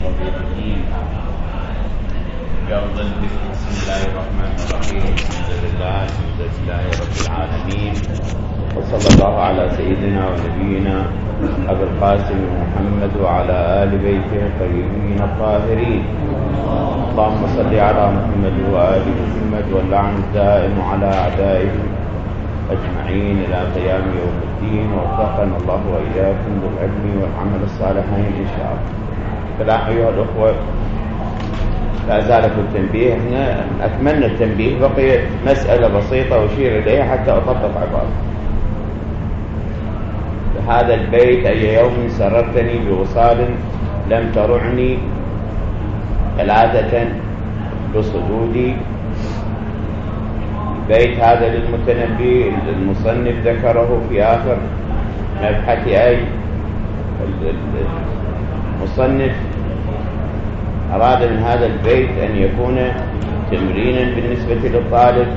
الدين. بأفضل ذكر بسم الله الرحمن الرحيم. الحمد لله رب العالمين، وصلى الله على سيدنا ونبينا أبي القاسم محمد وعلى آل بيته الطيبين الطاهرين. اللهم صل على محمد وآل محمد، واللعن الدائم على أعدائهم أجمعين إلى قيام يوم الدين، ووفقنا الله وإياكم بالعلم والعمل الصالحين إن شاء الله. فلا أيها الأخوة، لا زالكم التنبيه. احنا أكملنا التنبيه، بقي مسألة بسيطة أشير إليها حتى أطبق عبارة. هذا البيت: أي يوم سررتني بوصال لم ترعني ثلاثة بصدودي. بيت هذا للمتنبي، المصنف ذكره في آخر مبحث. أي المصنف أراد من هذا البيت أن يكون تمرينا بالنسبة للطالب.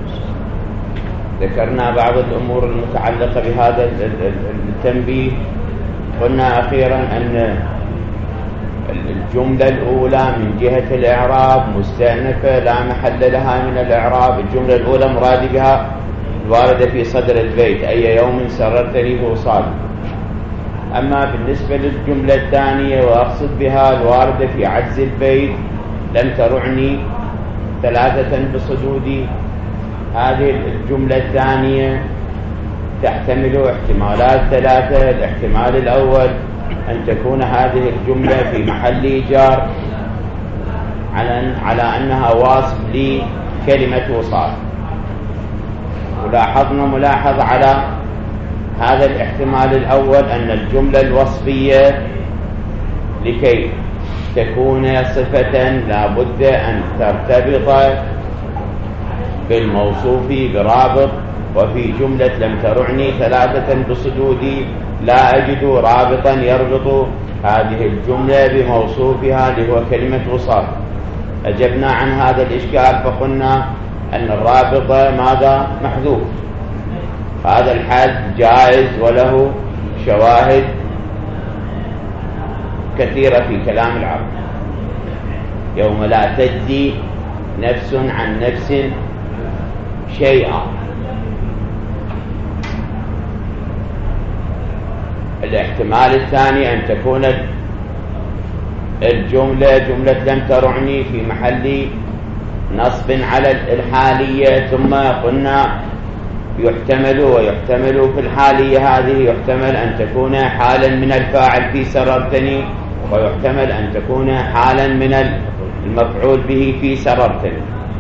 ذكرنا بعض الأمور المتعلقة بهذا التنبيه. قلنا أخيرا أن الجملة الأولى من جهة الإعراب مستأنفة لا محل لها من الإعراب. الجملة الأولى مراد بها الواردة في صدر البيت: أي يوم سررتني بوصال. أما بالنسبة للجملة الثانية، وأقصد بها الواردة في عجز البيت: لم ترعني ثلاثة بصدودي. هذه الجملة الثانية تحتمل احتمالات ثلاثة. الاحتمال الأول أن تكون هذه الجملة في محل إيجار على أنها واصف لكلمة وصال. ولاحظنا ملاحظة على هذا الاحتمال الأول أن الجملة الوصفية لكي تكون صفة لا بد أن ترتبط بالموصوف برابط. وفي جملة لم ترعني ثلاثة بصدودي لا أجد رابطا يربط هذه الجملة بموصوفها اللي هو كلمة وصال. أجبنا عن هذا الإشكال فقلنا أن الرابط ماذا؟ محذوف. هذا الحد جائز وله شواهد كثيرة في كلام العرب. يوم لا تجزي نفس عن نفس شيئا. الاحتمال الثاني أن تكون الجملة جملة لم ترعني في محل نصب على الحالية. ثم قلنا يحتمل في الحالية هذه يحتمل أن تكون حالا من الفاعل في سررتني، ويحتمل أن تكون حالا من المفعول به في سررتني.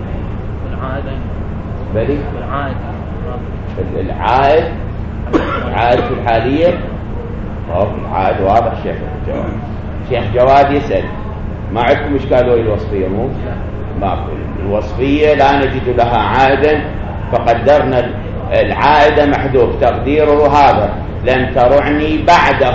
العائد في الحالية. العائد واضح. شيخ جواد يسأل: ما عندكم إشكال وهي الوصفية؟ مو الوصفية لا نجد لها عائدا، فقدرنا العائد محذوف. تقديره هذا: لم ترعني بعده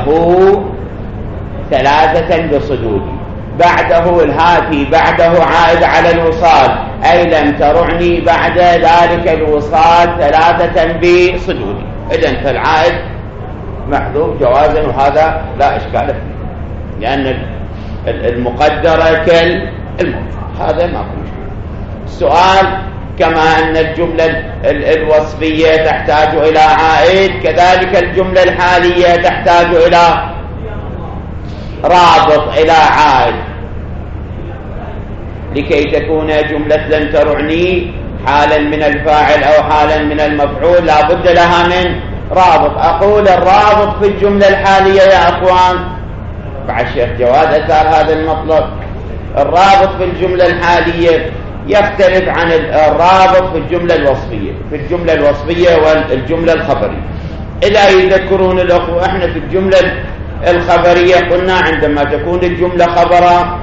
ثلاثة بصدودي. بعده الهاتي بعده عائد على الوصال، أي لم ترعني بعد ذلك الوصال ثلاثة بصدودي. إذن فالعائد محذوف جوازا، وهذا لا إشكال فيه لأن المقدرة كالموجود. هذا ما في مشكلة. السؤال: كما أن الجملة الوصفية تحتاج إلى عائد، كذلك الجملة الحالية تحتاج إلى رابط، إلى عائد. لكي تكون جملة لم ترعني حالا من الفاعل أو حالا من المفعول لا بد لها من رابط. أقول الرابط في الجملة الحالية يا أخوان، بعد الشيخ جواد أثار هذا المطلب. الرابط في الجملة الحالية يختلف عن الرابط في الجملة الوصفية. في الجملة الوصفية والجملة الخبرية، إلا يذكرون الأخوة، احنا في الجملة الخبرية قلنا عندما تكون الجملة خبرا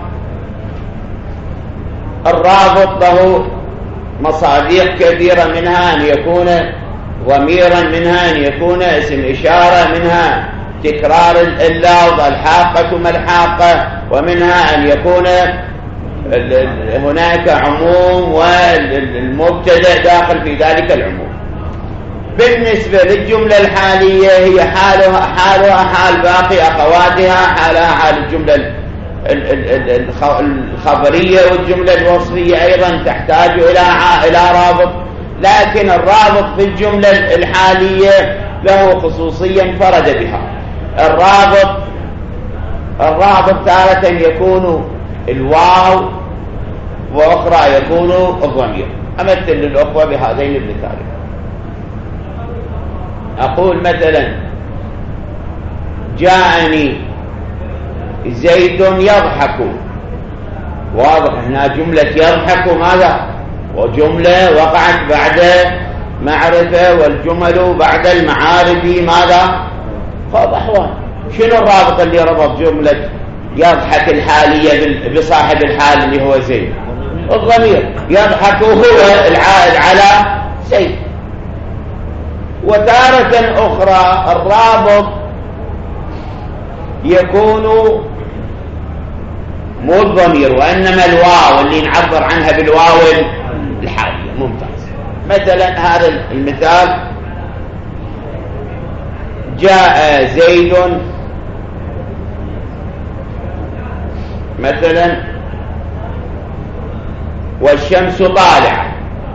الرابط له مصادر كثيرة، منها أن يكون ضميرا، منها أن يكون اسم إشارة، منها تكرار اللفظ، الحاقة ما الحاقة، ومنها أن يكون هناك عموم والمبتدأ داخل في ذلك العموم. بالنسبة للجملة الحالية هي حالها حال باقي أخواتها، حالها حال الجملة الخبرية والجملة الوصفية أيضا تحتاج إلى رابط، لكن الرابط في الجملة الحالية له خصوصية انفرد بها. الرابط تارة يكون الواو، وأخرى يكون الضمير. أمثل للأخوة بهذين المثالين. أقول مثلا جاءني زيد يضحك، واضح هنا جملة يضحك ماذا؟ وجملة وقعت بعد معرفة، والجمل بعد المعارف ماذا؟ فضحوان. شنو الرابط اللي ربط جملة يضحك الحالية بصاحب الحال اللي هو زيد؟ الضمير. يضحك هو العائد على زيد. وتارة أخرى الرابط يكون مو الضمير وإنما الواو اللي نعبر عنها بالواو الحالية. ممتاز. مثلا هذا المثال جاء زيد مثلا والشمس طالعة.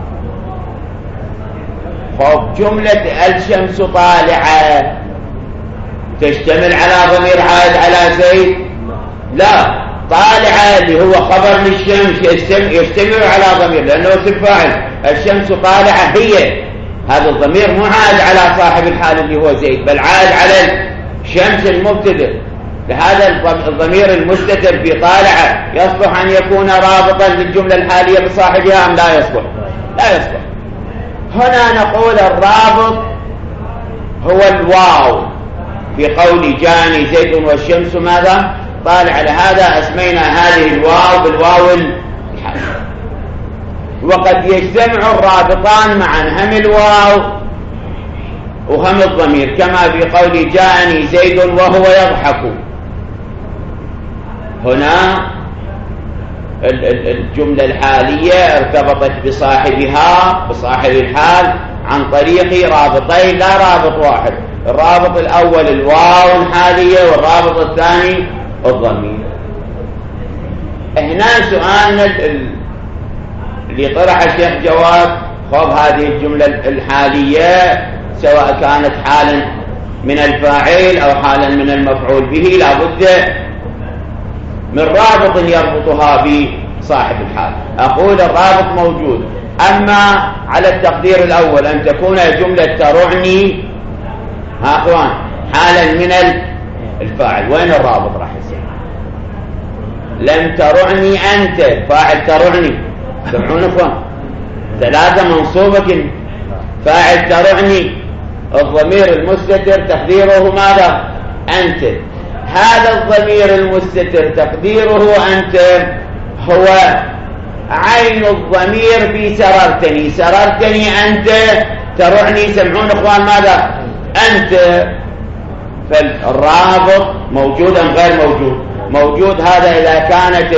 خب جملة الشمس طالعة تشتمل على ضمير عائد على زيد؟ لا، طالعة اللي هو خبر للشمس يشتمل على ضمير لأنه اسم فاعل. الشمس طالعة هي، هذا الضمير مو عائد على صاحب الحال اللي هو زيد، بل عائد على الشمس المبتدأ. لهذا الضمير المستتر في طالعة يصلح أن يكون رابطا للجملة الحالية بصاحبها أم لا يصلح؟ لا يصلح. هنا نقول الرابط هو الواو في قول جاني زيد والشمس ماذا؟ طالع. لهذا أسمينا هذه الواو بالواو الحالية. وقد يجتمع الرابطان معا، هم الواو وهم الضمير، كما في قول جاءني زيد وهو يضحك. هنا الجملة الحالية ارتبطت بصاحبها بصاحب الحال عن طريق رابطين لا رابط واحد. الرابط الأول الواو الحالية، والرابط الثاني الضمير. هنا سؤالنا اللي طرح الشيخ جواد، خب هذه الجملة الحالية سواء كانت حالا من الفاعل أو حالا من المفعول به لابد من رابط يربطها بصاحب الحال. أقول الرابط موجود، أما على التقدير الأول أن تكون جملة ترعني ها أخوان حالا من الفاعل. وين الرابط راح يصير؟ لم ترعني أنت، فاعل ترعني. سمعون أخوان؟ ثلاثة منصوبة، فاعل ترعني، الضمير المستتر تقديره ماذا؟ أنت. هذا الضمير المستتر تقديره أنت هو عين الضمير في سررتني. سررتني أنت ترعني. سمعون أخوان ماذا؟ أنت. فالرابط موجود أم غير موجود؟ موجود. هذا إذا كانت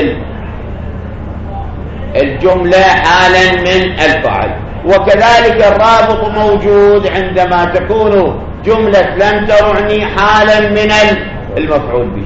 الجملة حالا من الفاعل. وكذلك الرابط موجود عندما تكون جملة لم ترعني حالا من المفعول به.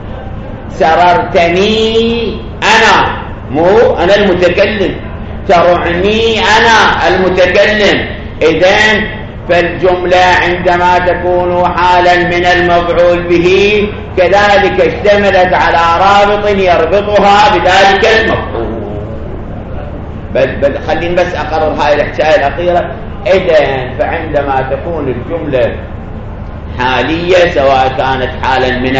سررتني أنا، مو أنا المتكلم، ترعني أنا المتكلم. إذن فالجملة عندما تكون حالا من المفعول به كذلك اشتملت على رابط يربطها بذلك المفعول. بل خليني بس أقرر هاي الحكاية الأخيرة. إذن فعندما تكون الجملة حالية سواء كانت حالا من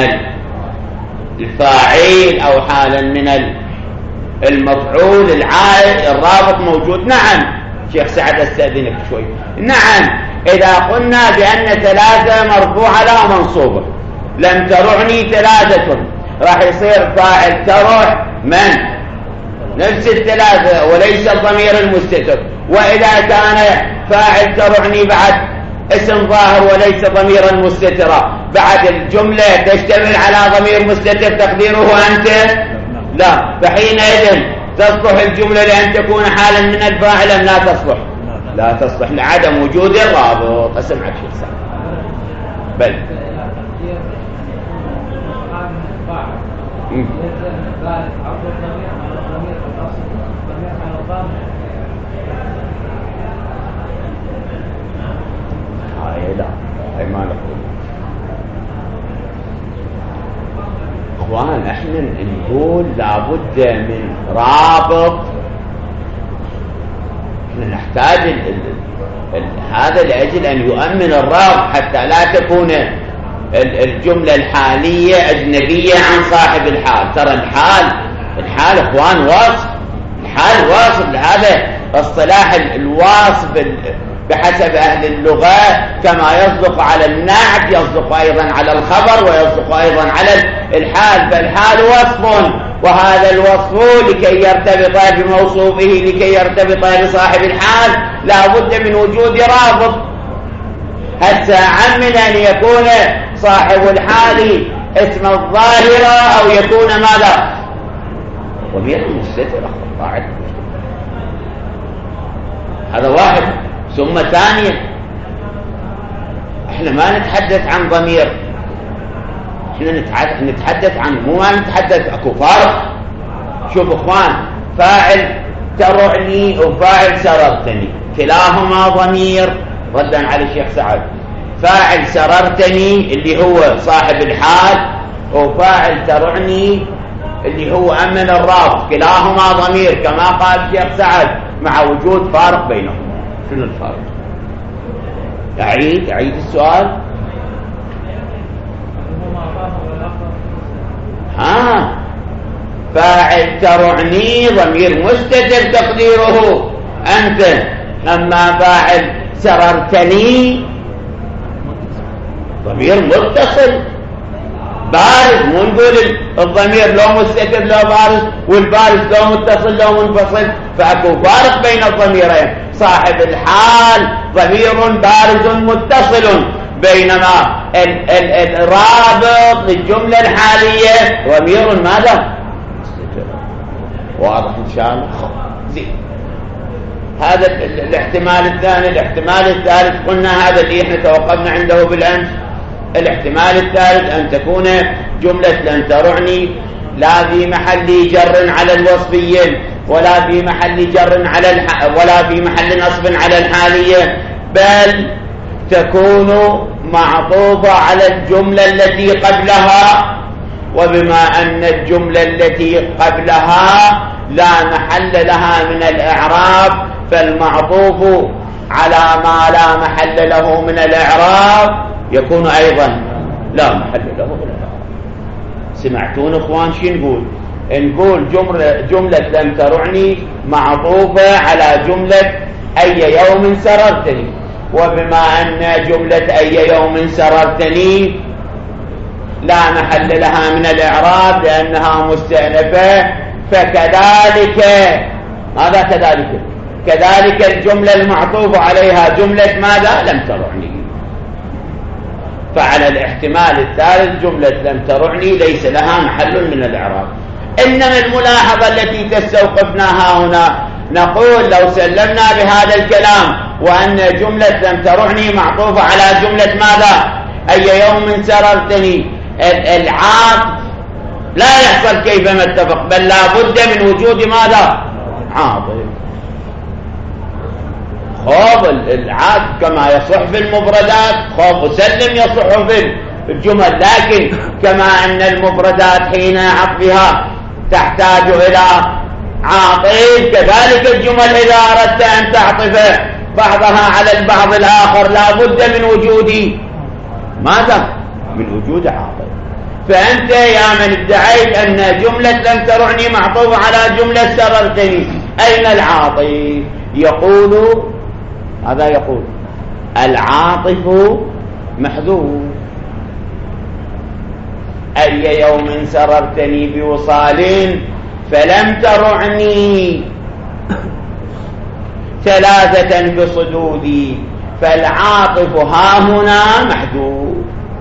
الفاعل أو حالا من المفعول العائد الرابط موجود. نعم شيخ سعد استأذنك شوي. نعم إذا قلنا بأن ثلاثة مرفوعة لا منصوبة، لم ترعني ثلاثة، راح يصير فاعل ترع من نفس الثلاثة وليس الضمير المستتر. وإذا كان فاعل ترعني بعد اسم ظاهر وليس ضميرا مستترا، بعد الجملة تشتمل على ضمير مستتر تقديره أنت، لا، فحينئذ تصلح الجملة لأن تكون حالا من الفاعل أم لا تصلح؟ لا تصلح لعدم وجود الرابط. أسمعك شيخ سعد. بل لا هاي ما نقول. اخوان احنا نقول لابد من رابط، احنا نحتاج هذا لأجل أن يؤمن الرابط حتى لا تكون الجملة الحالية أجنبية عن صاحب الحال. ترى الحال اخوان وصف، الحال وصف، هذا اصطلاح الواصف بحسب أهل اللغة كما يصدق على النعت يصدق أيضا على الخبر ويصدق أيضا على الحال. فالحال وصف، وهذا الوصف لكي يرتبط بموصوفه لكي يرتبط بصاحب الحال لا بد من وجود رابط. حتى عمن أن يكون صاحب الحال اسم الظاهرة أو يكون ماذا؟ ضمير مستتر. هذا واحد. ثم ثانيا احنا ما نتحدث عن ضمير، احنا نتحدث عن مو ما نتحدث اكو فارق. شوف اخوان، فاعل ترعني وفاعل سررتني كلاهما ضمير ردا على الشيخ سعد. فاعل سررتني اللي هو صاحب الحال، وفاعل ترعني اللي هو أمن الرابط، كلاهما ضمير كما قال الشيخ سعد مع وجود فارق بينهم. شنو الفارق؟ أعيد السؤال. فاعل ترعني ضمير مستتر تقديره أنت، أما فاعل سررتني ضمير متصل بارز. مو نقول الضمير لو مستتر لو بارز، والبارز لو متصل لو منفصل، فأكو فارق بين الضميرين. صاحب الحال ضمير بارز متصل، بينما الرابط للجملة الحالية ضمير ماذا؟ واضح إن شاء الله. زين، هذا الاحتمال الثاني. الاحتمال الثالث قلنا هذا اللي احنا توقفنا عنده بالأمس. الاحتمال الثالث أن تكون جملة لن ترعني لا في محل جر على الوصفيين ولا في محل جر ولا في محل نصب على الحالية، بل تكون معطوفة على الجملة التي قبلها. وبما أن الجملة التي قبلها لا محل لها من الإعراب، فالمعطوف على ما لا محل له من الإعراب يكون أيضا لا محل له من الإعراب. سمعتون إخوان شو نقول؟ نقول جملة لم ترعني معطوفة على جملة أي يوم سررتني، وبما أن جملة أي يوم سررتني لا محل لها من الإعراب لأنها مستأنفة، فكذلك ماذا كذلك الجملة المعطوفة عليها جملة ماذا؟ لم ترعني. فعلى الاحتمال الثالث جملة لم ترعني ليس لها محل من الإعراب. إنما الملاحظة التي تستوقفناها هنا نقول لو سلمنا بهذا الكلام وأن جملة لم ترعني معطوفة على جملة ماذا؟ أي يوم سررتني، العاطف لا يحصل كيفما اتفق، بل لا بد من وجود ماذا؟ عاطف. خوف العاطف كما يصح في المفردات، خوف وسلم يصح في الجمل، لكن كما أن المفردات حين عطفها تحتاج إلى عاطف، كذلك الجمل إذا أردت أن تعطف بعضها على البعض الآخر لا بد من وجود ماذا؟ من وجود عاطف. فأنت يا من ادعيت أن جملة لم ترعني معطوفة على جملة سررتني، أين العاطف؟ يقول هذا يقول العاطف محذوف. أي يوم سررتني بوصال فلم ترعني ثلاثة بصدودي، فالعاطف ها هنا محذوف.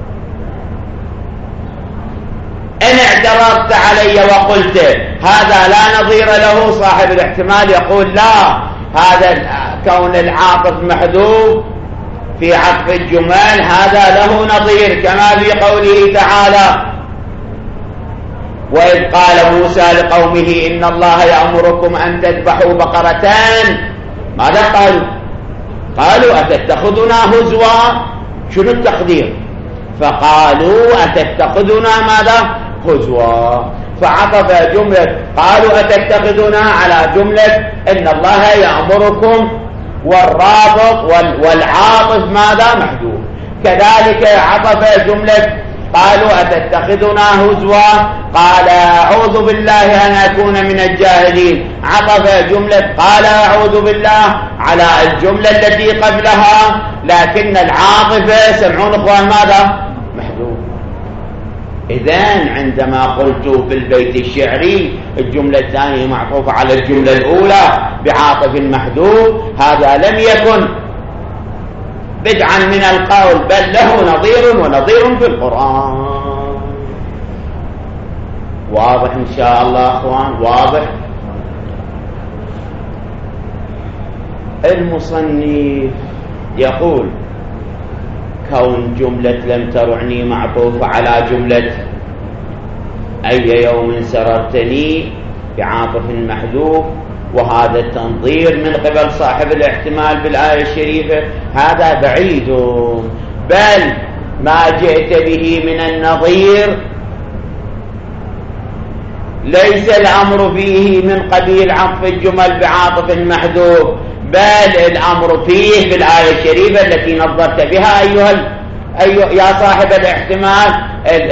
إن اعترضت علي وقلت هذا لا نظير له، صاحب الاحتمال يقول لا، هذا كون العاطف محذوف في عطف الجمل هذا له نظير، كما في قوله تعالى وإذ قال موسى لقومه إن الله يأمركم أن تذبحوا بقرتان، ماذا قالوا أتتخذنا هزوا؟ شنو التقدير؟ فقالوا أتتخذنا ماذا؟ هزوا. فعطف جملة قالوا أتتخذنا على جملة إن الله يأمركم، والرابط والعاطف ماذا؟ محذوف. كذلك عطف جملة قالوا أتتخذنا هزوا قال أعوذ بالله أن أكون من الجاهلين، عطف جملة قال أعوذ بالله على الجملة التي قبلها، لكن العاطفة سمعون إخوان ماذا؟ محذوف. إذن عندما قلت في البيت الشعري الجملة الثانية معطوفة على الجملة الأولى بعاطف محذوف، هذا لم يكن بدعا من القول، بل له نظير ونظير في القرآن. واضح إن شاء الله أخوان؟ واضح. المصنف يقول كون جملة لم ترعني معطوفة على جملة أي يوم سررتني بعاطف محذوف، وهذا التنظير من قبل صاحب الاحتمال بالآية الشريفة هذا بعيد، بل ما جئت به من النظير ليس الأمر فيه من قبيل عطف الجمل بعاطف محذوف، بل الأمر فيه بالآية الشريفة التي نظرت بها يا صاحب الاحتمال.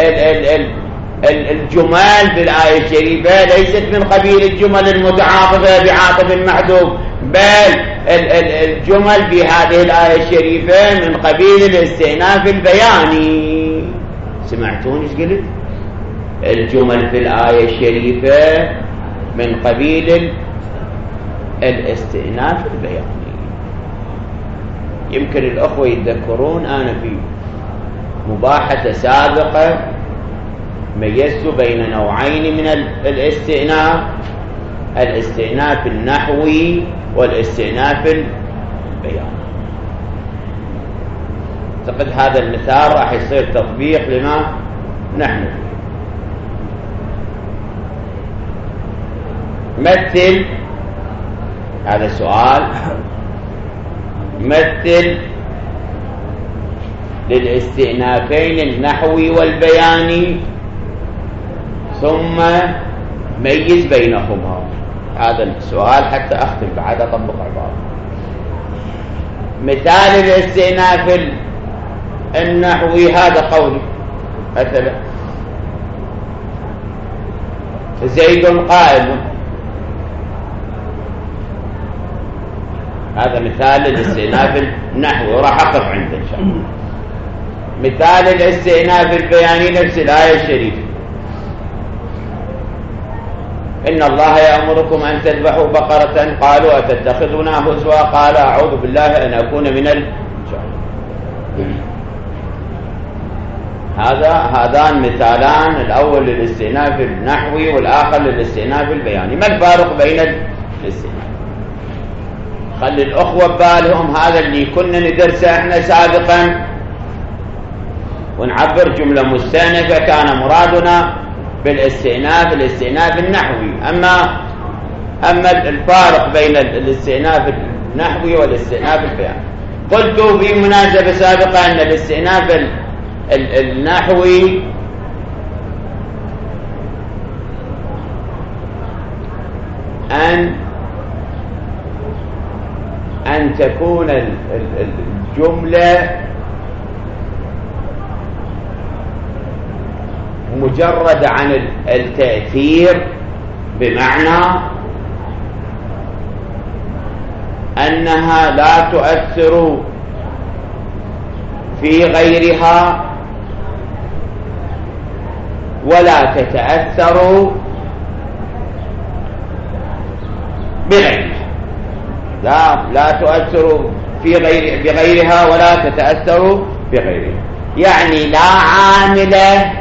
الجمل في الآية الشريفة ليست من قبيل الجمل المتعاطفة بعاطف محذوف، بل الجمل في هذه الآية الشريفة من قبيل الاستئناف البياني. سمعتون ايش قلت؟ الجمل في الآية الشريفة من قبيل الاستئناف البياني. يمكن الأخوة يتذكرون أنا في مباحثة سابقة ميزت بين نوعين من الاستئناف، الاستئناف النحوي والاستئناف البياني. أعتقد هذا المثال راح يصير تطبيق لما نحن فيه. مثل هذا السؤال، مثل للاستئنافين النحوي والبياني ثم ميز بينهما. هذا السؤال حتى أختم بعد أطبق عبارة. مثال الاستئناف النحوي هذا قولي مثلا زيد قائم، هذا مثال للاستئناف النحوي وراح أقف عنده إن شاء الله. مثال الاستئناف البياني نفس الآية الشريفة إن الله يأمركم أن تذبحوا بقرة قالوا أتتخذنا هزوا قال أعوذ بالله أن أكون من الجاهلين. هذان مثالان، الأول للاستئناف النحوي والآخر للاستئناف البياني. ما الفارق بين الاستئناف؟ خلي الأخوة ببالهم هذا اللي كنا ندرسه احنا سابقا ونعبر جملة مستأنفة كان مرادنا بالاستئناف النحوي. أما الفارق بين الاستئناف النحوي والاستئناف البياني، قلت في مناسبة سابقة أن الاستئناف النحوي أن تكون الجملة مجرد عن التأثير، بمعنى أنها لا تؤثر في غيرها ولا تتأثر بغيرها، لا تؤثر في بغيرها ولا تتأثر بغيرها. يعني لا عاملة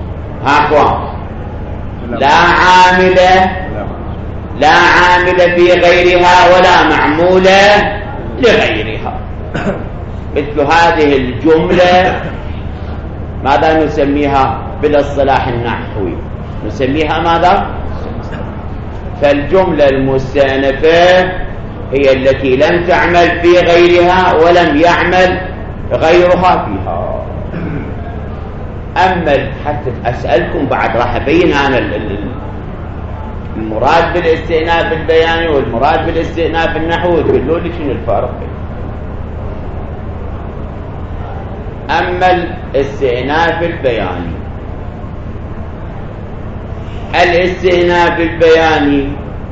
لا عاملة في غيرها ولا معمولة لغيرها. مثل هذه الجملة ماذا نسميها بالاصطلاح النحوي؟ نسميها ماذا؟ فالجملة المستأنفة هي التي لم تعمل في غيرها ولم يعمل غيرها فيها. أما حتى أسألكم بعد راح أبين أنا المراد بالاستئناف البياني والمراد بالاستئناف النحوي، تقولوا لي شنو الفرق. أما الاستئناف البياني، الاستئناف البياني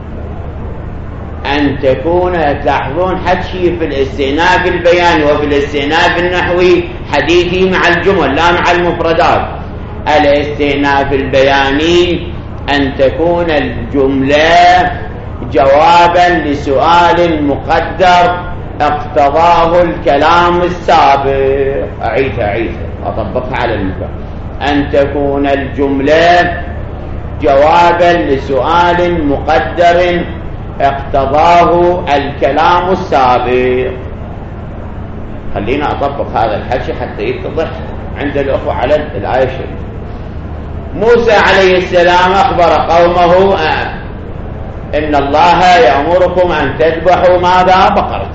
أن تكون، تلاحظون حكي في الاستئناف البياني وفي الاستئناف النحوي حديثي مع الجمل لا مع المفردات. الاستئناف البياني أن تكون الجملة جوابا لسؤال مقدر اقتضاه الكلام السابق. أعيدها أطبقها على المثال. أن تكون الجملة جوابا لسؤال مقدر اقتضاه الكلام السابق. خلينا أطبق هذا الحكي حتى يتضح عند الأخوة على الآية الشريفة. موسى عليه السلام أخبر قومه إن الله يأمركم أن تذبحوا ماذا؟ بقرة.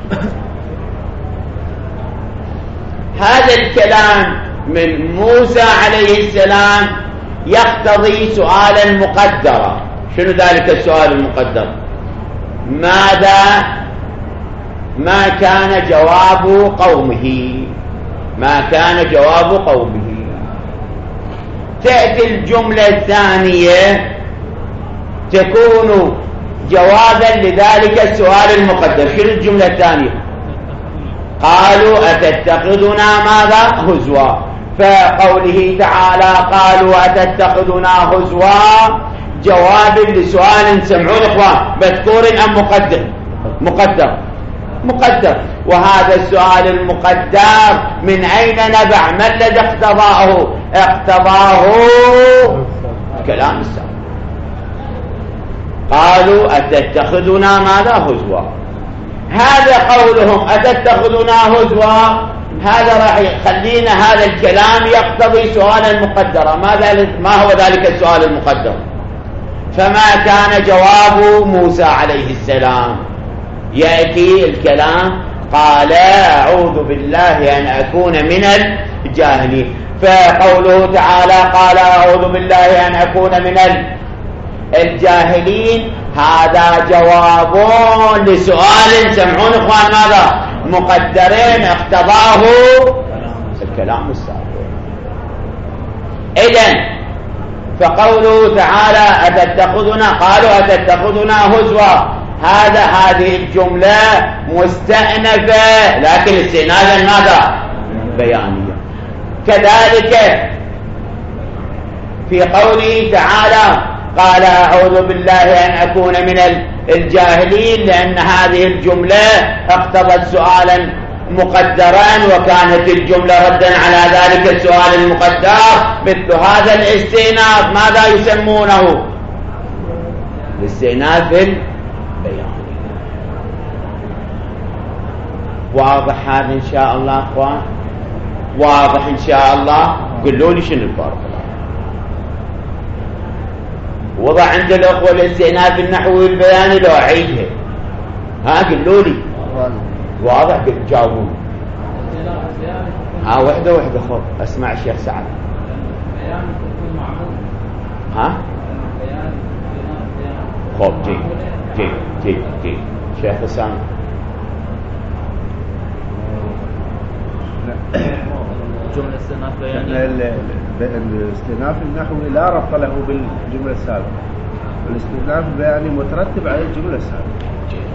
هذا الكلام من موسى عليه السلام يقتضي سؤالا مقدرا. شنو ذلك السؤال المقدر؟ ماذا؟ ما كان جواب قومه؟ ما كان جواب قومه؟ تأتي الجملة الثانية تكون جوابا لذلك السؤال المقدر. شنو الجملة الثانية؟ قالوا أتتخذنا ماذا؟ هزوا. فقوله تعالى قالوا أتتخذنا هزوا جواب لسؤال. سمعون إخوان، مذكور أم مقدر؟ مقدر. وهذا السؤال المقدر من أين نبع؟ ما الذي اقتضاه؟ كلام السابق. قالوا أتتخذنا ماذا؟ هزوا. هذا قولهم أتتخذنا هزوا، هذا راح يخلينا هذا الكلام يقتضي سؤالا مقدرا. ما هو ذلك السؤال المقدر؟ فما كان جواب موسى عليه السلام؟ يأتي الكلام قال أعوذ بالله أن أكون من الجاهلين. فقوله تعالى قال أعوذ بالله أن أكون من الجاهلين هذا جواب لسؤال. سمعون إخوان ماذا؟ مقدرين اقتضاه الكلام السابق. إذن فقوله تعالى أتتخذنا، قالوا أتتخذنا هزوا، هذه الجملة مستأنفة لكن استئنافا ماذا؟ بيانية. كذلك في قوله تعالى قال أعوذ بالله أن أكون من الجاهلين، لأن هذه الجملة اقتضت سؤالا مقدرا وكانت الجملة ردا على ذلك السؤال المقدر. مثل هذا الاستئناف ماذا يسمونه؟ الاستئناف البياني. واضح هذا إن شاء الله أخوان؟ واضح إن شاء الله؟ قلوا لي شنو الفرق. وضع عند الأخوة الاستئناف النحوي البياني لو أعيدها. قلوا لي واضح؟ جاوبوني. وحدة خذ أسمع الشيخ سعد. خذ جيد شيخ حسام. جملة استئناف بياني. الاستئناف النحوي لا ربط له بالجملة السابقة، والاستئناف البياني مترتب على الجملة السابقة.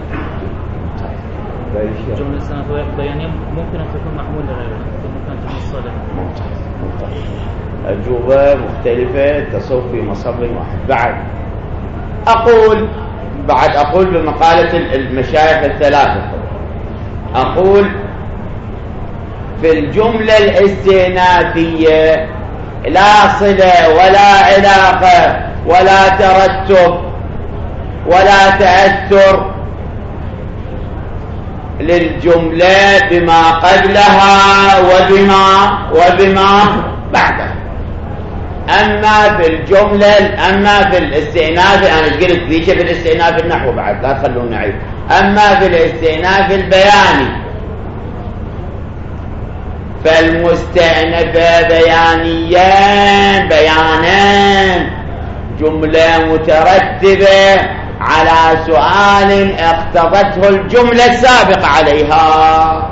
جملة استئناف بياني ممكن أن تكون محمولة لغيرها، ممكن أن تكون صالحة. ممتاز. أجوبة مختلفة تصب في مصب واحد. أقول بمقالة المشايخ الثلاثة، أقول في الجملة الاستئنافية لا صلة ولا علاقة ولا ترتب ولا تأثر للجملة بما قبلها وبما بعدها. أما في الجملة، أما في الاستئناف، أنا قلت ذيك في الاستئناف النحو بعد لا تخلونا نعيد. أما في الاستئناف البياني فالمستأنف بيانان جملة مترتبة على سؤال اقتضته الجملة السابقة عليها.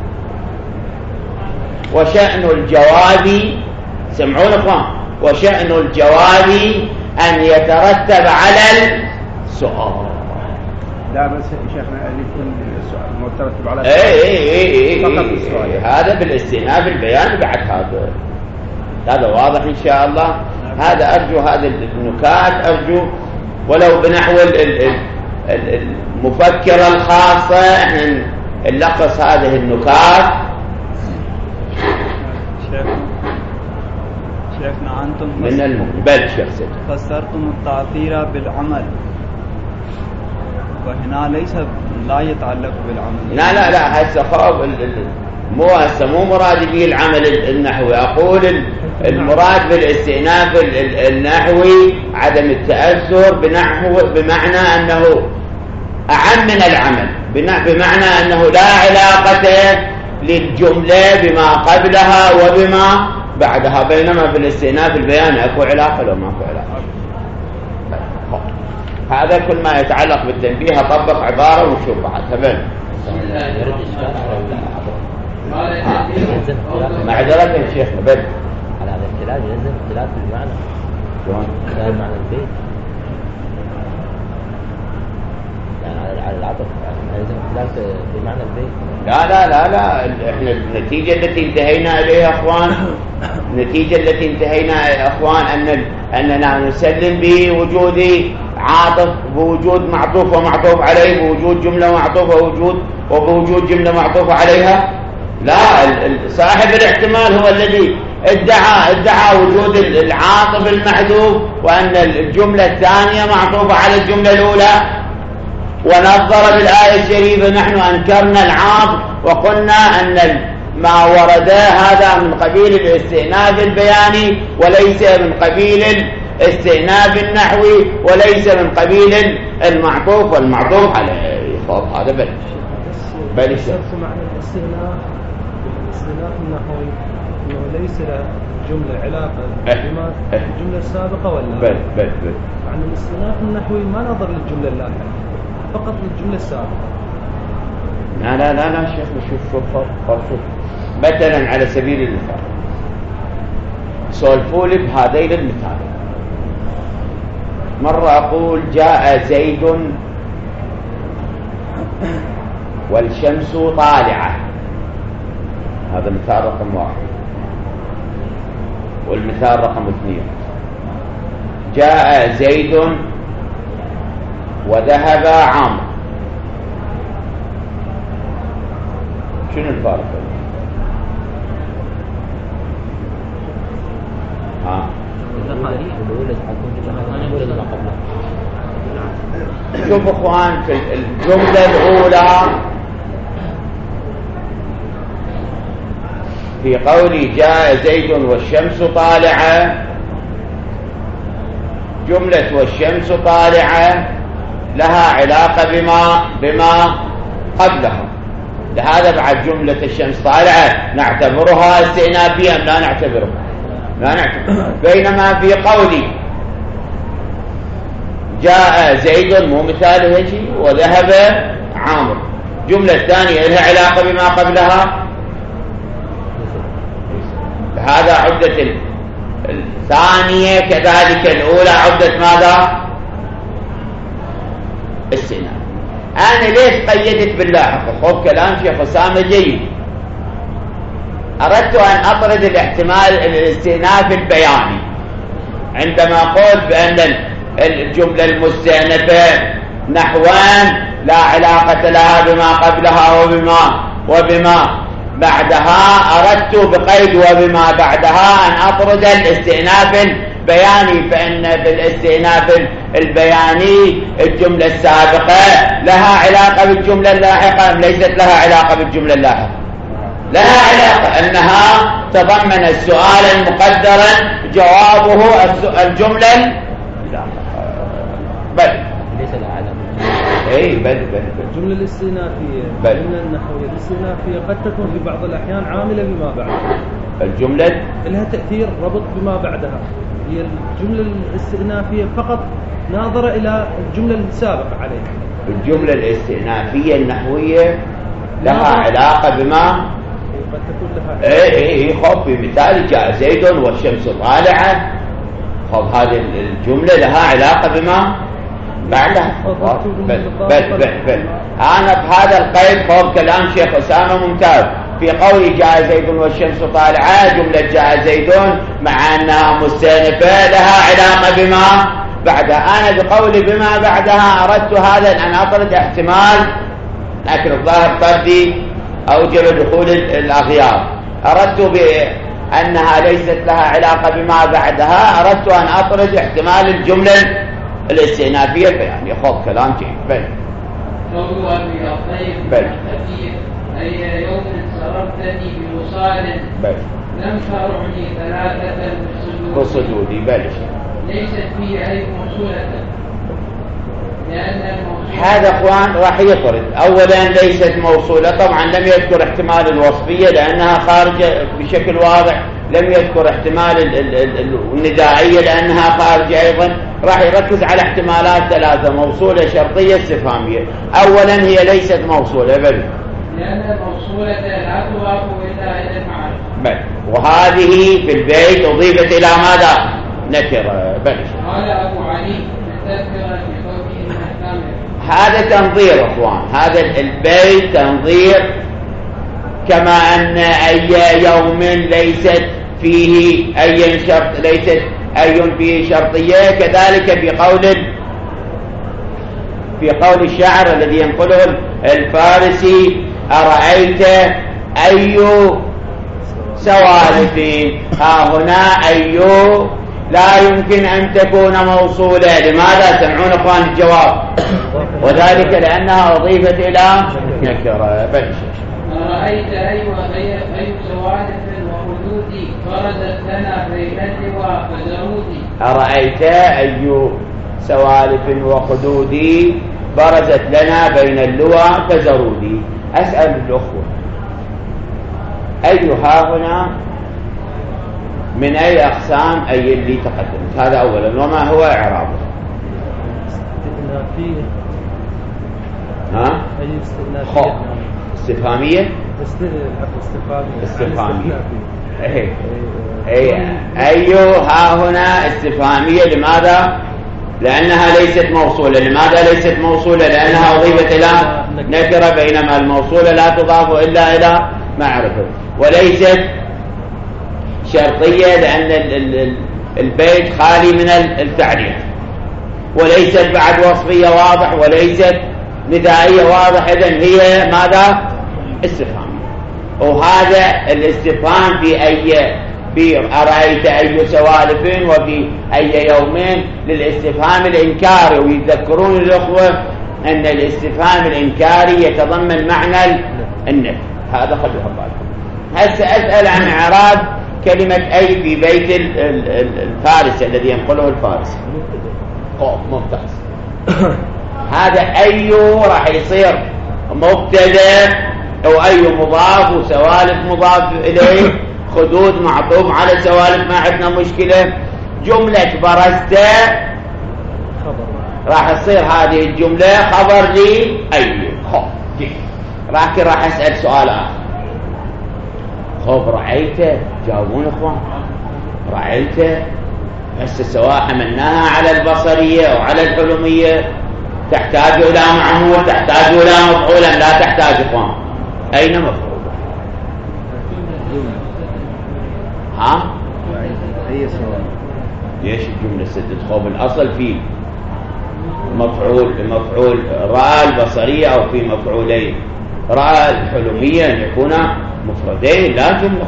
وشأن الجواب، سمعون اخوان، وشأن الجواب أن يترتب على السؤال. لا بس شيخنا اللي يكون السؤال مترتب على فقط السؤال. هذا بالاستئناف البياني بعد هذا واضح إن شاء الله. هذا أرجو هذه النكات أرجو ولو بنحو المفكرة الخاصة احنا نلخص هذه النكات. شيخنا أنتم من المقبل شخصيا فسرتم التأثير بالعمل، وهنا لا يتعلق بالعمل. لا هسه خاف مو مراد به العمل النحوي. أقول المراد بالاستئناف النحوي عدم التأثر بمعنى أنه أعم من العمل، بمعنى أنه لا علاقة للجملة بما قبلها وبما بعدها، بينما في الاستئناف البياني أكو علاقة لو ما أكو علاقة. هذا كل ما يتعلق بالتنبيه طبق عبارة ونشوف بعدها. بل معذرة يا شيخنا بل على هذا الاختلاف يلزم اختلاف في المعنى. شلون؟ اختلاف معنى البيت يعني على العطف يلزم اختلاف في معنى البيت. لا احنا النتيجة التي انتهينا إليها أخوان، النتيجة التي انتهينا يا أخوان أننا نسلم بوجود عاطف، بوجود معطوف ومعطوف عليه، بوجود جملة معطوفة وبوجود جملة معطوفة عليها. لا، صاحب الاحتمال هو الذي ادعى وجود العاطف المحذوف وأن الجملة الثانية معطوفة على الجملة الأولى، ونظر بالآية الشريفة. نحن أنكرنا العاطف وقلنا أن ما ورد هذا من قبيل الاستئناف البياني وليس من قبيل الاستئناف النحوي وليس من قبيل المعطوف والمعطوف عليه. هذا بل معنى الاستئناف النحوي انه ليس له جمله علاقه بما الجمله السابقه ولا بل معنى الاستئناف النحوي ما نظر للجمله اللاحقه، فقط للجمله السابقه. لا شيخ شوف مثلا على سبيل المثال سولفوا لي بهذين المثالين. مرة أقول جاء زيد والشمس طالعة، هذا مثال رقم 1. والمثال رقم 2 جاء زيد وذهب عمرو. شنو الفرق؟ شوف اخوان، في الجملة الأولى في قولي جاء زيد والشمس طالعة، جملة والشمس طالعة لها علاقة بما قبلها. لهذا بعد جملة الشمس طالعة نعتبرها استئنافية لا نعتبرها. بينما في قولي جاء زيد مو مثال هيك وذهب عامر، جملة الثانية لها علاقة بما قبلها. هذا عدة الثانية كذلك الأولى عدة ماذا؟ استئناف. أنا ليش قيدت باللاحق؟ خذ كلام شيخ أسامة جيد. أردت أن أطرد الاحتمال الاستئناف البياني عندما قلت بأن الجملة المستأنفة نحوان لا علاقة لها بما قبلها وبما بعدها. أردت بقيد وبما بعدها أن أطرد الاستئناف البياني، فإن بالاستئناف البياني الجملة السابقة لها علاقة بالجملة اللاحقة أم ليست لها علاقة بالجملة اللاحقة؟ لها علاقة، أنها تضمن السؤال المقدرا جوابه الجملة بل ليس لها علاقة. اي بل الجملة الاستئنافية، بل. الجملة النحوية الاستئنافية قد تكون في بعض الأحيان عاملة بما بعدها، الجملة لها تأثير ربط بما بعدها. هي الجملة الاستئنافية فقط ناظرة إلى الجملة السابقة عليها. الجملة الاستئنافية النحوية لها علاقة بما قد تكون لها اي خب بمثال جاء زيد والشمس طالعة، خب هذه الجملة لها علاقة بما بعدها. بل أنا بهذا القيد خب كلام شيخ أسامة ممتاز في قول جاء زيد والشمس طالعة، جملة جاء زيد مع أنها مستأنفة لها علاقة بما بعدها. أنا بقولي بما بعدها أردت هذا أن أطرد احتمال، لكن الظاهر طردي أوجب دخول الأغيار. أردت بأنها ليست لها علاقة بما بعدها، أردت أن أطرد احتمال الجملة الاستئنافية يعني خذ كلام جيد. بل قولها في الطيب الكثير أي يوم صرفتني بوصال بل لم ترعني ثلاثة بصدودي بل ليست فيه أي موصولة، لأن هذا اخوان راح يطرد. اولا ليست موصولة، طبعا لم يذكر احتمال الوصفية لانها خارجة بشكل واضح، لم يذكر احتمال الندائية لانها خارجة ايضا. راح يركز على احتمالات ثلاثة: موصولة، شرطية، استفهامية. اولا هي ليست موصولة بل لأن الموصولة لا تضاف إلا إلى المعرفة بل، وهذه في البيت اضيفت الى ماذا؟ نكرة بل. قال أبو علي تذكر في قوله المحكمة. هذا تنظير اخوان، هذا البيت تنظير، كما ان اي يوم ليست فيه اي شرط، ليست اي فيه شرطيه، كذلك في قول الشاعر الذي ينقله الفارسي: ارايت اي سوالف، ها هنا اي لا يمكن أن تكون موصولة. لماذا؟ سمعون أخوان الجواب، وذلك لأنها أضيفت إلى نكرة. بل رأيت أي سوالف وحدود فرزت لنا بين اللواء فزرودي. أرأيت أي سوالف وحدود برزت لنا بين اللواء فزرودي. أسأل الأخوة، أيها هنا من أي أقسام أي اللي تقدمت؟ هذا أولا. وما هو إعرابه؟ استئنافية. ها؟ أي استئنافية؟ استفهامية؟ استفهامية. أي ها هنا استفهامية. لماذا؟ لأنها ليست موصولة. لماذا ليست موصولة؟ لأنها أضيفت إلى نكرة، بينما الموصولة لا تضاف إلا إلى معرفة. وليست شرطية لأن البيت خالي من التعريف، وليست بعد وصفية واضح، وليست ندائية واضح. إذن هي ماذا؟ استفهام. وهذا الاستفهام في أرأيت أي سوالف وفي أي يومين للاستفهام الإنكاري. ويذكرون الأخوة أن الاستفهام الإنكاري يتضمن معنى النفي. هذا خلوها بالكم. هسه أسأل عن إعراب كلمة أي في بيت الفارس الذي ينقله الفارس. ممتاز. هذا أي راح يصير مبتدأ، أو أي مضاف، وسوالف مضاف إليه، خدود معطوف على سوالف، ما عندنا مشكلة. جملة برزت راح تصير هذه الجملة خبر لي أي. لكن راح أسأل سؤال آخر. خب رأيت، جاوبون اخوان، رأيت هسه سواء حملناها على البصرية أو على الحلمية تحتاج إلى معمول، تحتاج إلى مفعولا، لا تحتاج اخوان. أين مفعول؟ ها؟ أي سؤال؟ ليش الجملة سدد خوب؟ الأصل في مفعول رأى البصرية أو في مفعولين. رأى الحلمية أن يكون مفردين لا جملة.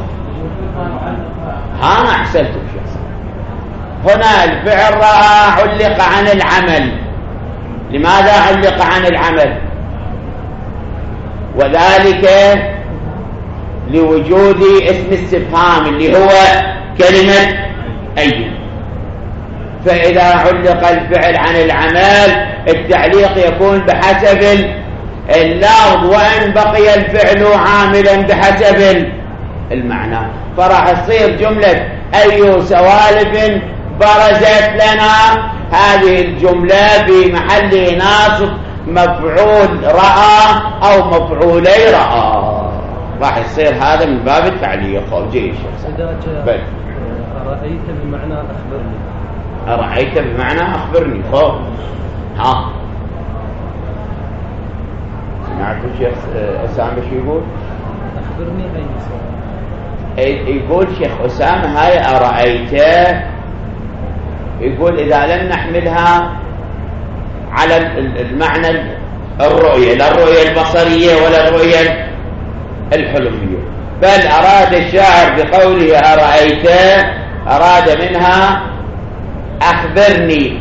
ها ما أحسنتم شخصا. هنا الفعل رأى علق عن العمل. لماذا علق عن العمل؟ وذلك لوجود اسم استفهام اللي هو كلمة أي. فإذا علق الفعل عن العمل التعليق يكون بحسب اللفظ، وإن بقي الفعل عاملا بحسب المعنى. فراح تصير جملة أي سوالف برزت لنا، هذه الجملة بمحل ناصب مفعول رأى أو مفعولي رأى، راح يصير هذا من باب التعليق. جيد إذا جاء أرأيت بمعنى أخبرني، أرأيت بمعنى أخبرني. خب ها سمعتوا شيخ أسامة شو يقول؟ أخبرني أي مسألة. يقول شيخ أسامة هاي أرأيته، يقول إذا لم نحملها على المعنى الرؤية، لا الرؤية البصرية ولا الرؤية الحلمية، بل أراد الشاعر بقوله أرأيته أراد منها أخبرني.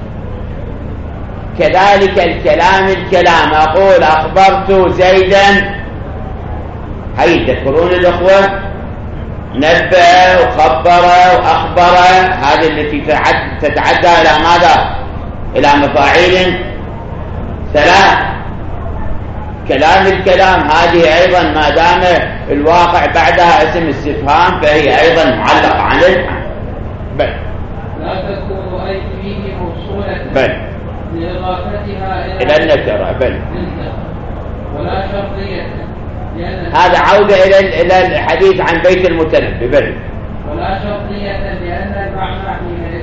كذلك الكلام أقول أخبرت زيدا، هاي تذكرون الأخوة نبأ وخبر وأخبر، هذه التي تتعدى إلى ماذا؟ إلى مفاعيل ثلاث. الكلام هذه أيضا ما دام الواقع بعدها اسم استفهام فهي أيضا معلقة عن بل لا تكون أي فيه موصولة بل لإضافتها إلى النكرة بل، ولا شرطية هذا عودة إلى الحديث عن بيت المتنبي. بل ولا شرطية لأن المعنى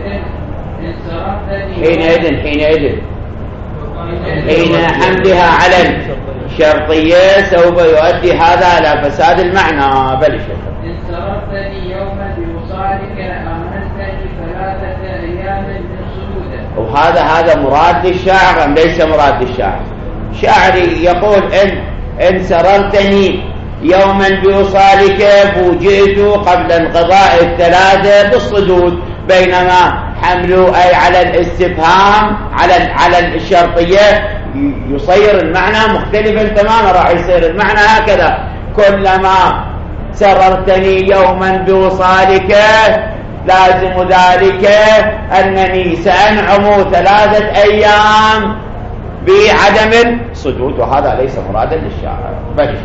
حينئذ حين حملها على الشرطية سوف يؤدي هذا إلى فساد المعنى. بل إن سررتني يوما بوصالك أمنتني 3 أيام من صدوده. وهذا مراد للشاعر أم ليس مراد للشاعر؟ شاعري يقول إن سررتني يوما بوصالك فوجئت قبل انقضاء 3 بالصدود، بينما حمله أي على الاستفهام على الشرطية يصير المعنى مختلفا تماما، راح يصير المعنى هكذا: كلما سررتني يوما بوصالك لازم ذلك أنني سأنعم 3 أيام بعدم الصدود، وهذا ليس مرادا للشاعر. بل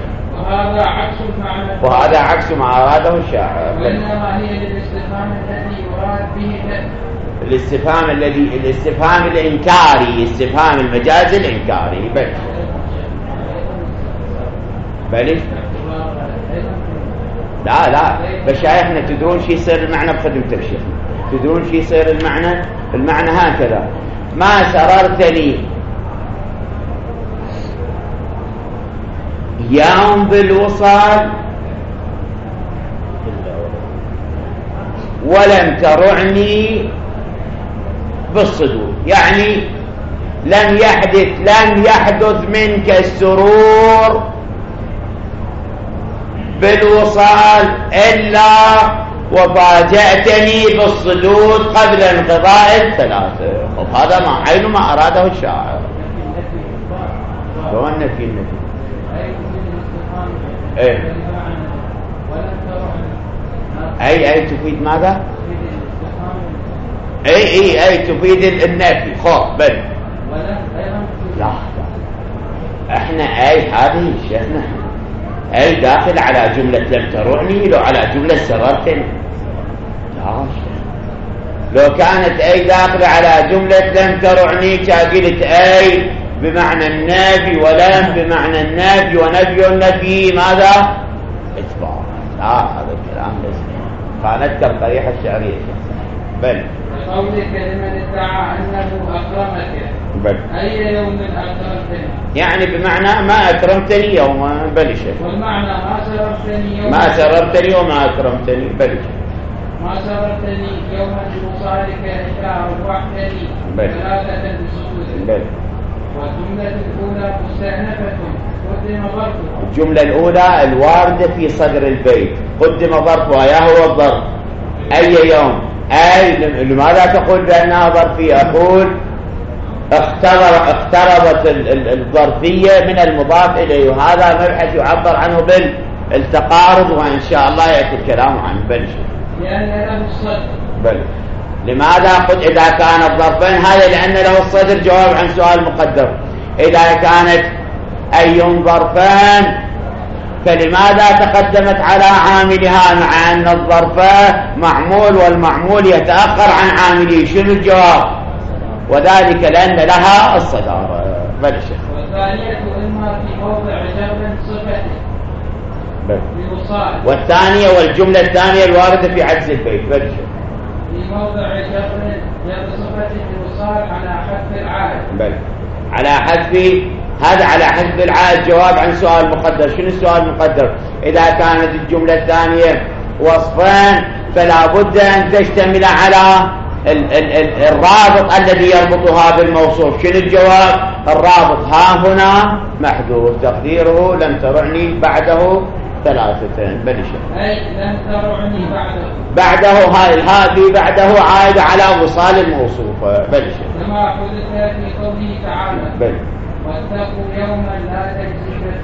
وهذا عكس ما أراده الشاعر. وإنما هي للاستفهام الذي يراد به الاستفهام الإنكاري، استفهام المجاز الإنكاري. بل لا بشايخنا تدرون شي يصير المعنى بخدمة الشيخ، تدرون شي يصير المعنى هكذا: ما سررتني يوم بالوصال ولم ترعني بالصدور، يعني لم يحدث منك السرور بالوصال إلا وفاجأتني بالصدود قبل انقضاء 3. هذا ما أراده الشاعر. لو أن في النفي أي تفيد ماذا؟ أي تفيد النفي. خب بل لا احنا هذه شيخنا داخل على جملة لم ترعني، لو على جملة سررتني لا. لو كانت داخل على جملة لم ترعني قلت بمعنى النافي، ولم بمعنى النافي، ونفي النفي ماذا؟ إثبات. لا هذا الكلام ليس كانت كالطريقة الشعرية. بل قولك لمن ادعى أنه أكرمك بل أي يوم أكرمتني، يعني بمعنى ما أكرمتني يوما. بل شيء والمعنى ما سررتني وما أكرمتني. بل ما سررتني يوما بوصالك إشاء روحتني 3 بصدود. بل والجملة الأولى مستأنفة قدم ظرفها. الجملة الأولى الواردة في صدر البيت قدم ظرفها، يا هو الظرف أي يوم. لماذا تقول بأنها ظرفية؟ أقول اقتربت الظرفية من المضاف إليه، وهذا مبحث يعبر عنه التقارب، وإن شاء الله يأتي الكلام عنه. بل لأن له الصدر. بل لماذا قلت إذا كان الظرفين؟ هذا لأن له الصدر جواب عن سؤال مقدر. إذا كانت أي ظرفان فلماذا تقدمت على عاملها مع أن الظرف معمول والمعمول يتأخر عن عامله؟ شنو الجواب؟ وذلك لأن لها الصدارة. بل شيخ. والثانية إما في موضع جر صفته بوصال. والثانية والجملة الثانية الواردة في عجز البيت. بل شيخ. في موضع جر صفته بوصال على حذف العائد. بل على حذف، هذا على حذف العائد جواب عن سؤال مقدر. شنو السؤال المقدر؟ إذا كانت الجملة الثانية وصفان فلا بد أن تشتمل على الرابط الذي يربطها بالموصوف. شنو الجواب؟ الرابط ها هنا محذوف، تقديره لم ترعني بعده ثلاثة. بل شيء. أي لم ترعني بعده هاي الهاء في بعده عائدة على وصال الموصوفة. بل شيء. كما حدث في قوله تعالى بل واتقوا يوما لا تجزي نفس.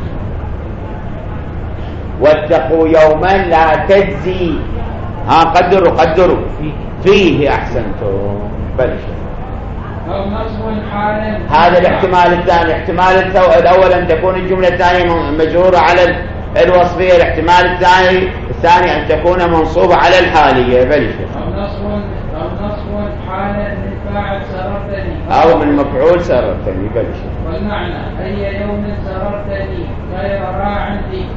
واتقوا يوما لا تجزي. قدروا فيه أحسنتم. بل أو نصب حالا. هذا الاحتمال الثاني. احتمال الأول أن تكون الجملة الثانية مجرورة على الوصفية. الاحتمال الثاني أن تكون منصوبة على الحالية. بل أو نصب حالا من فاعل سررتني أو من مفعول سررتني. بل والمعنى أي يوم سررتني غير راع لي.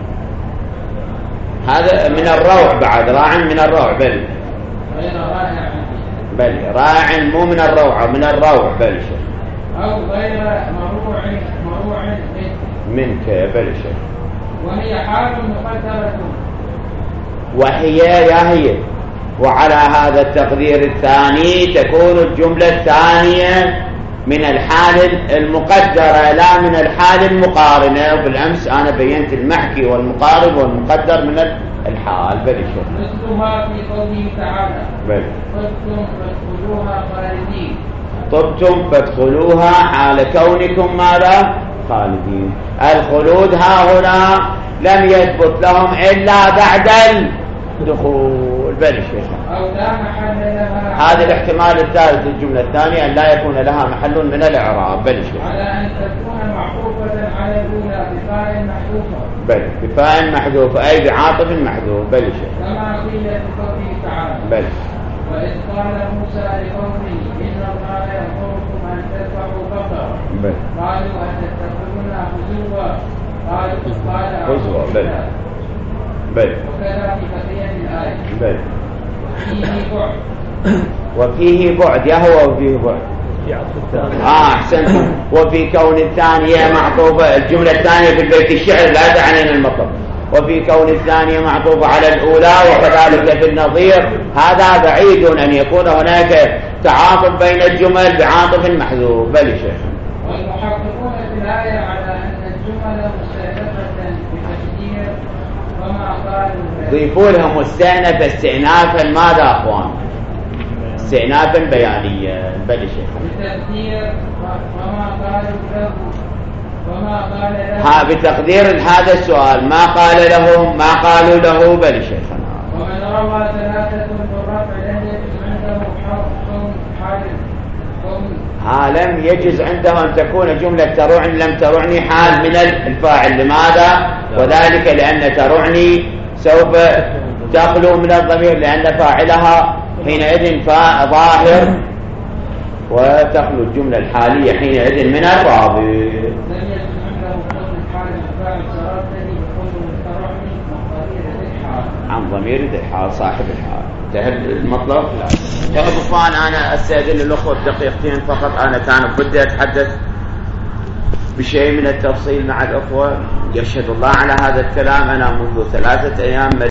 هذا من الروع بعد، راع من الروع. بل غير راع بل راع مو من الروعة، من الروع. بل أو غير مروع منك. بل وهي حال مقدرة. وهي يا هي. وعلى هذا التقدير الثاني تكون الجملة الثانية من الحال المقدرة لا من الحال المقارنة. وبالأمس أنا بينت المحكي والمقارب والمقدر من الحال. بل مثلها في قوله تعالى بل طبتم فادخلوها خالدين. طبتم فادخلوها حال كونكم ماذا؟ خالدين. الخلود ها هنا لم يثبت لهم إلا بعد الدخول. بل أو لا محل لها. هذا الاحتمال الثالث للجملة الثانية أن لا يكون لها محل من الإعراب. بل على أن تكون معطوفة على الأولى بفاء محذوفة. بل بفاء محذوفة أي بعاطف محذوف. بل كما قيل في قوله تعالى بل وإذ قال موسى لقومه إن الله يأمركم أن تذبحوا بقرة بل قالوا أتتخذنا هزوا قال هزوا. بل وكذا في بقية الآية. بل فيه بعد. وفيه بعد. يهوى وفيه بعد. أحسنتم. وفي كون الثانية معطوفة. الجملة الثانية في البيت الشعر لا تعنين المطلب. وفي كون الثانية معطوفة على الأولى وكذلك في النظير. هذا بعيد أن يكون هناك تعاطف بين الجمل بعاطف محذوف. بل شيخ. والمحققون في الآية على أن الجمل مستأنفة بتشديد وما قالوا ضيفوا لهم مستأنفة استئنافا ماذا أخوان؟ استئنافا بيانيا. بل شيخ. بتقدير وما قالوا له بتقدير هذا السؤال ما قال لهم ما قالوا له. بل شيخنا. ومن روى ثلاثة بالرفع لم يجز عنده حال لم يجز عنده أن تكون جملة ترعني لم ترعني حال من الفاعل. لماذا؟ وذلك لأن ترعني سوف تخلو من الضمير لأن فاعلها حينئذ ظاهر وتخلو الجملة الحالية حينئذ من الرابط. عن ضمير ذي الحال صاحب الحال. انتهى المطلب. يا أخوان أنا أستأذن الأخوة دقيقتين فقط. أنا كان بدي أتحدث بشيء من التفصيل مع الأخوة. يشهد الله على هذا الكلام. أنا منذ 3 أيام